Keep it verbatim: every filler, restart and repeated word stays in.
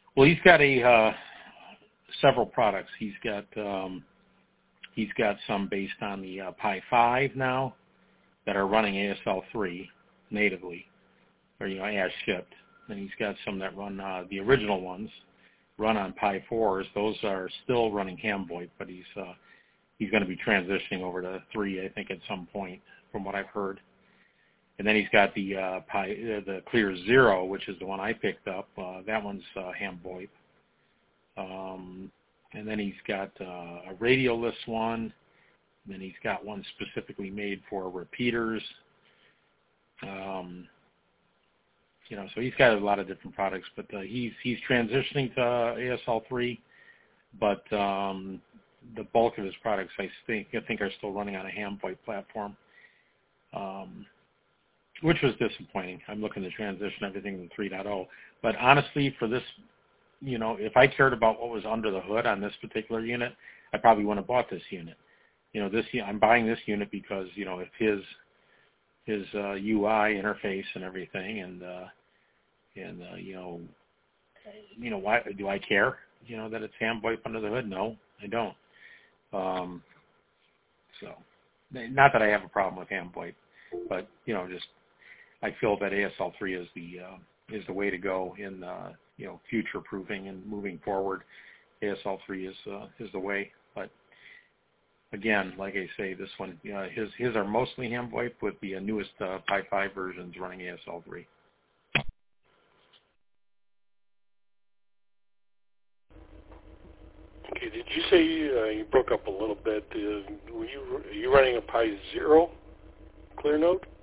Well, he's got a uh, several products. He's got um, he's got some based on the uh, Pi five now that are running A S L three natively, or you know as shipped. And he's got some that run uh, the original ones run on Pi fours. Those are still running ham VoIP, but he's uh, he's going to be transitioning over to three, I think, at some point, from what I've heard. And then he's got the uh, Pi, uh, the Clear Zero, which is the one I picked up. Uh, that one's uh, ham VoIP. Um, and then he's got uh, a radioless one. And then he's got one specifically made for repeaters. Um, you know, so he's got a lot of different products, but uh, he's he's transitioning to uh, A S L three. But um, the bulk of his products, I think, I think are still running on a ham VoIP platform. Um, which was disappointing. I'm looking to transition everything to three point oh. But honestly, for this, you know, if I cared about what was under the hood on this particular unit, I probably wouldn't have bought this unit. You know, this I'm buying this unit because, you know, if his his uh, U I interface and everything, and uh, and uh, you know, you know, why do I care? You know, that it's ham VoIP under the hood? No, I don't. Um, so, not that I have a problem with ham VoIP, but you know, just I feel that A S L three is the uh, is the way to go in uh, you know future proofing and moving forward. A S L three is uh, is the way. But again, like I say, this one uh, his his are mostly ham VoIP with the uh, newest uh, Pi five versions running A S L three. Okay. Did you say uh, you broke up a little bit? Uh, were you are you running a Pi Zero clear node?